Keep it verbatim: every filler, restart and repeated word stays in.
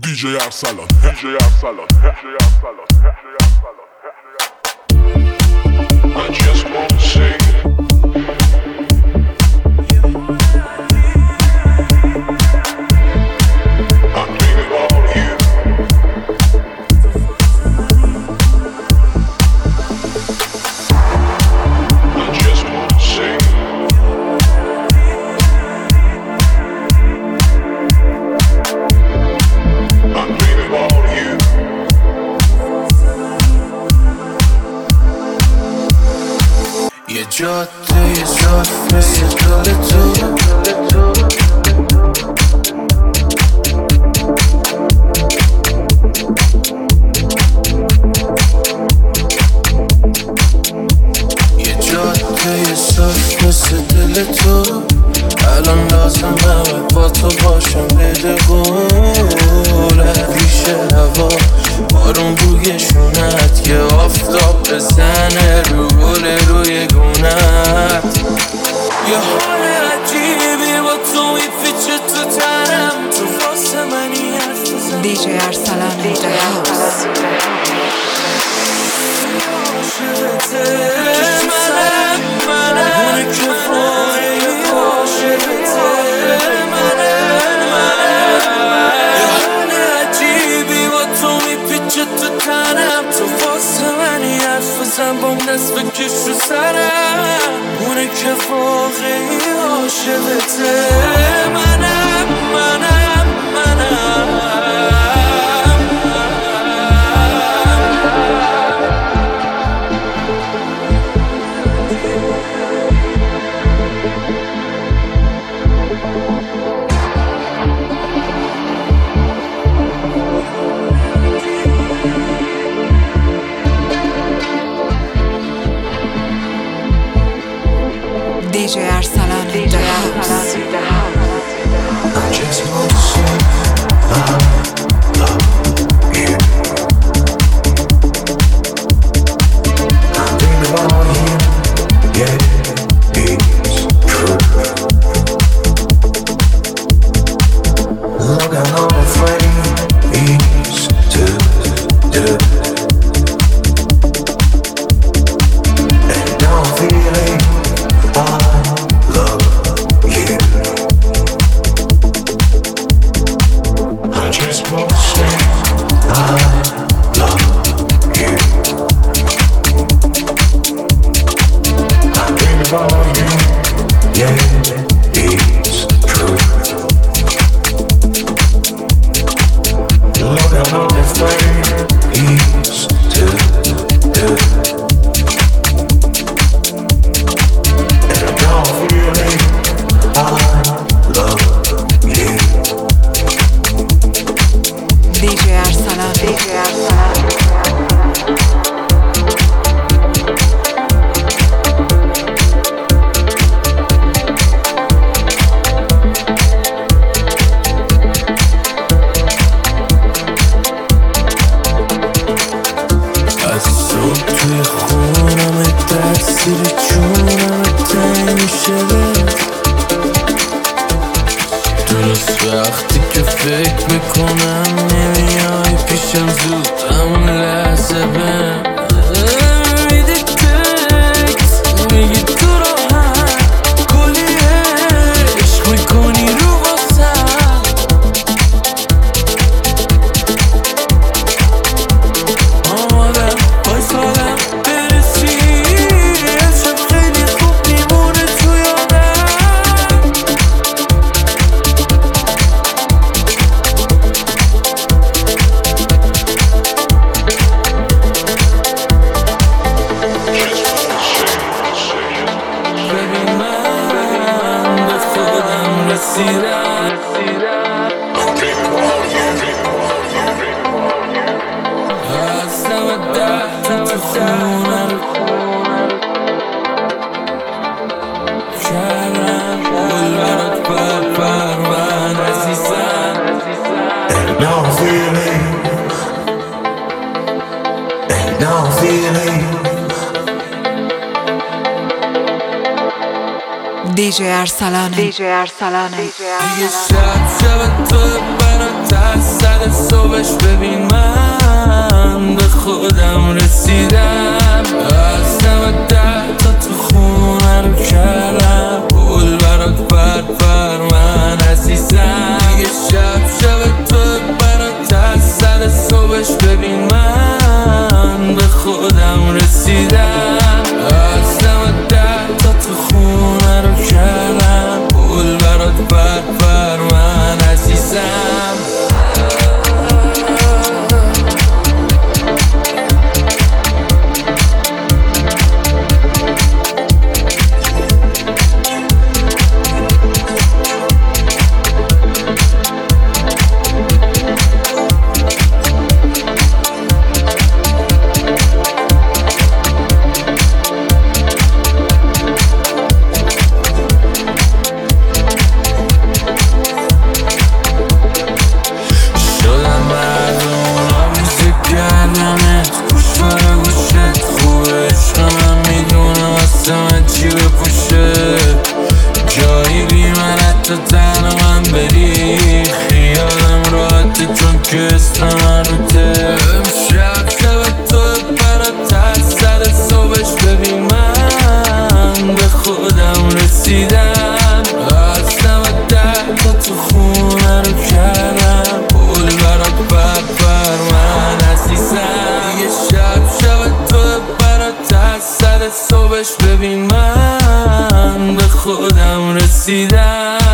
دی جی ارسلان دی جی ارسلان دی جی ارسلان I just want to sing. I'm thinking about you. I just want to sing. I'm thinking about you. یه جاده یه صاف مثل دل تو یه جاده یه صاف مثل دل تو الان لازمه با تو باشم بدگوره ریشه هوا بارون روی شونت یه آفتاب بزنه رو گل روی گونت یه حال عجیبی با تو میفیچه تو تنم تو واسه منی حرف بزن دی جی ارسلان دی جی هاوس منم منم اونه که فایی عاشقته منم منم یه حال عجیبی با تو میپیچه تو تنم تو واسه منی حرف بزن بام نصف کش رو سرم اونه که واقعی عاشقته منم منم منم دی جی ارسلان دی جی هاوس I just want to say I love you. I'm thinking about you, yeah, it's true. Look, I know my friend is to do. And now I'm feeling I love you. I just want to say I love you. I think about you, yeah, it's true. Look, I know this way is to do. And now I'm feeling I love you. دی جی ارسلان دی جی ارسلان از صبح توی خونم تاثیر جونم تنگ میشه درست وقتی که فکر میکنم نمیای پیشم زود همون لحظه بهم میدی تکس میگی تو راحت کلی عشق میکنی رو واسم آمادم بایستادم برسی امشب خیلی خوب میمونه تو یادم ببین من به خودم رسیدم I'm thinking about you. هستم ده تو خونم کردم گل برات پر پر من عزیزم And now I'm feeling, and now I'm feeling. دی جی ارسلان دی جی ارسلان دیگه شب شب تو برات ترس زده سر صبحش ببین من به خودم رسیدم. از دم ده تا تو خونه رو کردم پول برات پر پر من عزیزم. دیگه شب شب تو برات از سر صبحش ببین من به خودم رسیدم. از دم ده تا تو خونه رو کردم پول برات پر پر من عزیزم. جایی بی من حتی تنها من بری خیالم راحته چون که اسم من روته. امشب شب تو برات از سر صبحش ببین من به خودم رسیدم. از دم ده تا تو خونه رو کردم پول برات پر پر من عزیزم. دیگه شب شب تو برات از سر صبحش ببین من به خودم رسیدم.